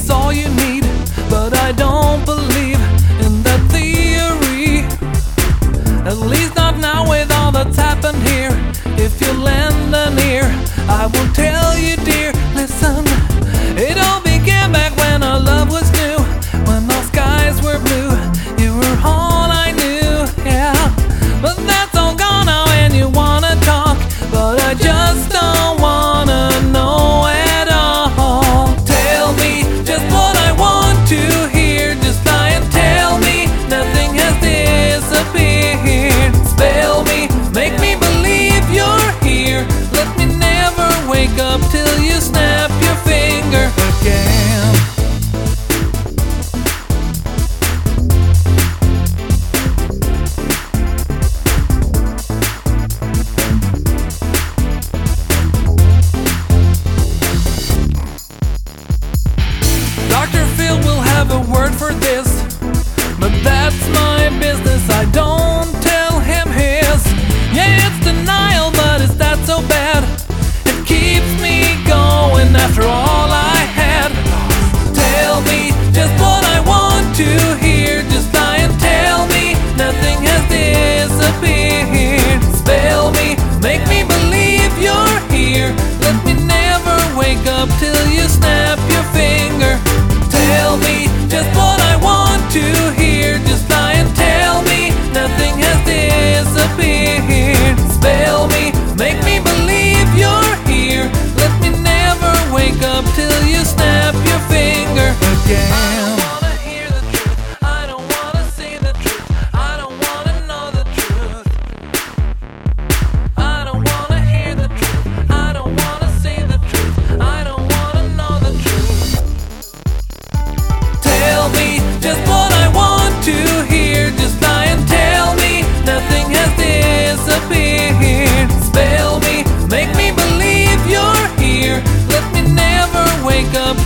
is all you need, but I don't believe in that theory. At least not now with all that's happened here. If you lend an ear, I will tell you, dear, listen. It all began back when our love was new, when our skies were blue. You were all I knew, yeah. But that's all gone now and you wanna talk, but I just don't wanna know at all. Tell me just what I want to hear. Just lie and tell me nothing has disappeared. Spell me, make me believe you're here. Let me never wake up till you snap your finger again. Dr. Phil will have a word for this, but that's my business, I don't tell him his. Yeah, it's denial, but is that so bad? It keeps me going after all I had. Tell me just what I want to hear. Just lie and tell me nothing has disappeared. Spell me, make me believe you're here. Let me never wake up till you snap your finger. Tell me just what I want to hear. Just lie and tell me nothing has disappeared. Spell me, make me believe you're here. Let me never wake up till you snap your finger again. I don't wanna hear the truth, I don't wanna see the truth, I don't wanna know the truth. I don't wanna hear the truth, I don't wanna see the truth, I don't wanna know the truth. Tell me just what I want to hear. Just lie and tell me nothing has disappeared. Spell me, make me believe you're here. Let me never wake up